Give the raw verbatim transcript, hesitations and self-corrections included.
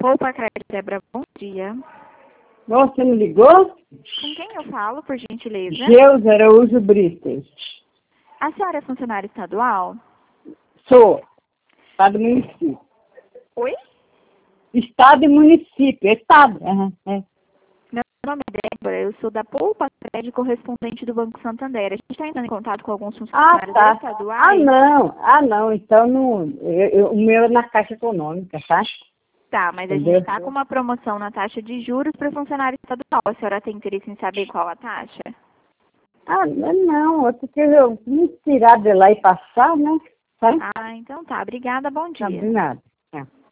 Poupa Crédito Débora, bom dia. Você me ligou? Com quem eu falo, por gentileza? Geus Araújo Brites. A senhora é funcionária estadual? Sou. Estado e município. Oi? Estado e município. Estado. Uhum, é. Meu nome é Débora, eu sou da Poupa Crédito, correspondente do Banco Santander. A gente está entrando em contato com alguns Ah, funcionários tá. estaduais. Ah, não. Ah, não. Então, não, eu, eu, o meu é na Caixa Econômica, tá? Tá, mas a gente está com uma promoção na taxa de juros para funcionário estadual. A senhora tem interesse em saber qual a taxa? Ah, não. Eu porque eu me tirar de lá e passar, né? Tá? Ah, então tá. Obrigada, bom dia. Não, de nada. É.